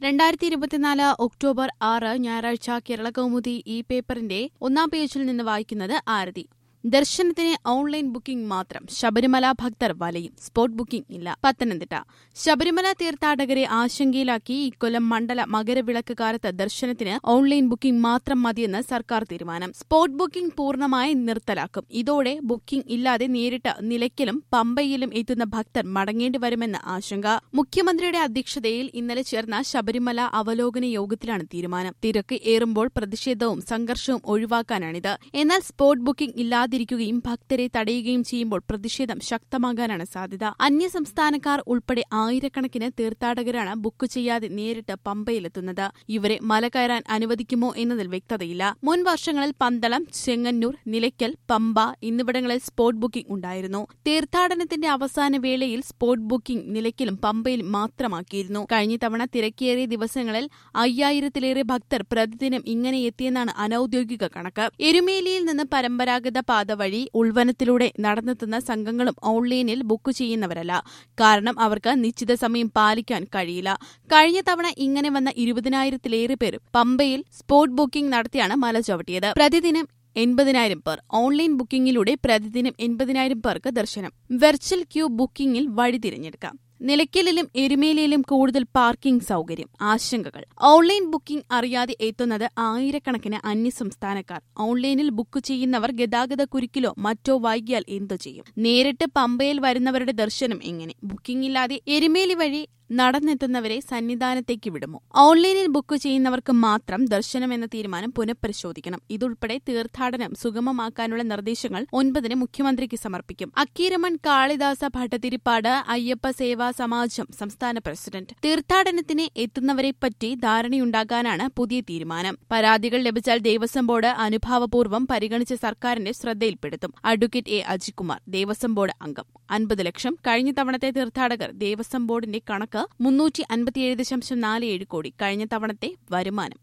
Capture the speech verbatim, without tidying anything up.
രണ്ടായിരത്തി ഇരുപത്തിനാല് ഒക്ടോബർ ആറ് ഞായറാഴ്ച കേരള കൗമുദി ഈ പേപ്പറിന്റെ ഒന്നാം പേജിൽ നിന്ന് വായിക്കുന്നത് ആരതി. ദർശനത്തിന് ഓൺലൈൻ ബുക്കിംഗ് മാത്രം, ശബരിമല ഭക്തർ വലയും, സ്പോട്ട് ബുക്കിംഗ് ഇല്ല. പത്തനംതിട്ട ശബരിമല തീർത്ഥാടകരെ ആശങ്കയിലാക്കി ഇക്കൊല്ലം മണ്ഡല മകരവിളക്ക് കാലത്ത് ദർശനത്തിന് ഓൺലൈൻ ബുക്കിംഗ് മാത്രം മതിയെന്ന് സർക്കാർ തീരുമാനം. സ്പോട്ട് ബുക്കിംഗ് പൂർണ്ണമായി നിർത്തലാക്കും. ഇതോടെ ബുക്കിംഗ് ഇല്ലാതെ നേരിട്ട് നിലയ്ക്കലും പമ്പയിലും എത്തുന്ന ഭക്തർ മടങ്ങേണ്ടി വരുമെന്ന് ആശങ്ക. മുഖ്യമന്ത്രിയുടെ അധ്യക്ഷതയിൽ ഇന്നലെ ചേർന്ന ശബരിമല അവലോകന യോഗത്തിലാണ് തീരുമാനം. തിരക്ക് ഏറുമ്പോൾ പ്രതിഷേധവും സംഘർഷവും ഒഴിവാക്കാനാണിത്. എന്നാൽ സ്പോട്ട് ബുക്കിംഗ് ഇല്ലാതെ ിരിക്കുകയും ഭക്തരെ തടയുകയും ചെയ്യുമ്പോൾ പ്രതിഷേധം ശക്തമാകാനാണ് സാധ്യത. അന്യസംസ്ഥാനക്കാർ ഉൾപ്പെടെ ആയിരക്കണക്കിന് തീർത്ഥാടകരാണ് ബുക്ക് ചെയ്യാതെ നേരിട്ട് പമ്പയിലെത്തുന്നത്. ഇവരെ മല കയറാൻ അനുവദിക്കുമോ എന്നതിൽ വ്യക്തതയില്ല. മുൻ വർഷങ്ങളിൽ പന്തളം, ചെങ്ങന്നൂർ, നിലയ്ക്കൽ, പമ്പ എന്നിവിടങ്ങളിൽ സ്പോട്ട് ബുക്കിംഗ് ഉണ്ടായിരുന്നു. തീർത്ഥാടനത്തിന്റെ അവസാന വേളയിൽ സ്പോട്ട് ബുക്കിംഗ് നിലയ്ക്കലും പമ്പയിലും മാത്രമാക്കിയിരുന്നു. കഴിഞ്ഞ തവണ തിരക്കേറിയ ദിവസങ്ങളിൽ അയ്യായിരത്തിലേറെ ഭക്തർ പ്രതിദിനം ഇങ്ങനെ എത്തിയെന്നാണ് അനൌദ്യോഗിക കണക്ക്. എരുമേലിയിൽ നിന്ന് പരമ്പരാഗത പാത വഴി ഉൾവനത്തിലൂടെ നടന്നെത്തുന്ന സംഘങ്ങളും ഓൺലൈനിൽ ബുക്ക് ചെയ്യുന്നവരല്ല. കാരണം അവർക്ക് നിശ്ചിത സമയം പാലിക്കാൻ കഴിയില്ല. കഴിഞ്ഞ തവണ ഇങ്ങനെ വന്ന ഇരുപതിനായിരത്തിലേറെ പേർ പമ്പയിൽ സ്പോട്ട് ബുക്കിംഗ് നടത്തിയാണ് മല ചവിട്ടിയത്. പ്രതിദിനം എൺപതിനായിരം പേർ. ഓൺലൈൻ ബുക്കിംഗിലൂടെ പ്രതിദിനം എൺപതിനായിരം പേർക്ക് ദർശനം. വെർച്വൽ ക്യൂ ബുക്കിംഗിൽ വഴി തിരഞ്ഞെടുക്കാം. നിലയ്ക്കലിലും എരുമേലിയിലും കൂടുതൽ പാർക്കിംഗ് സൌകര്യം. ആശങ്കകൾ. ഓൺലൈൻ ബുക്കിംഗ് അറിയാതെ എത്തുന്നത് ആയിരക്കണക്കിന് അന്യസംസ്ഥാനക്കാർ. ഓൺലൈനിൽ ബുക്ക് ചെയ്യുന്നവർ ഗതാഗത കുരുക്കിലോ മറ്റോ വൈകിയാൽ എന്തു ചെയ്യും? നേരിട്ട് പമ്പയിൽ വരുന്നവരുടെ ദർശനം എങ്ങനെ? ബുക്കിംഗ് ഇല്ലാതെ എരുമേലി വഴി നടന്നെത്തുന്നവരെ സന്നിധാനത്തേക്ക് വിടുമോ? ഓൺലൈനിൽ ബുക്ക് ചെയ്യുന്നവർക്ക് മാത്രം ദർശനം എന്ന തീരുമാനം പുനഃപരിശോധിക്കണം. ഇതുൾപ്പെടെ തീർത്ഥാടനം സുഗമമാക്കാനുള്ള നിർദ്ദേശങ്ങൾ ഒൻപതിന് മുഖ്യമന്ത്രിക്ക് സമർപ്പിക്കും. അക്കീരമൺ കാളിദാസ ഭട്ടതിരിപ്പാട് അയ്യപ്പ സേവാ സമാജം സംസ്ഥാന പ്രസിഡന്റ്. തീർത്ഥാടനത്തിന് എത്തുന്നവരെപ്പറ്റി ധാരണയുണ്ടാകാനാണ് പുതിയ തീരുമാനം. പരാതികൾ ലഭിച്ചാൽ ദേവസ്വം ബോർഡ് അനുഭാവപൂർവ്വം പരിഗണിച്ച് സർക്കാരിന്റെ ശ്രദ്ധയിൽപ്പെടുത്തും. Advocate A Ajikumar, Devaswom board അംഗം. അൻപത് ലക്ഷം. കഴിഞ്ഞ തവണത്തെ തീർത്ഥാടകർ. ദേവസ്വം ബോർഡിന്റെ കണക്ക് മുന്നൂറ്റി അൻപത്തിയേഴ് ദശാംശം നാല് ഏഴ് കോടി. കഴിഞ്ഞ തവണത്തെ വരുമാനം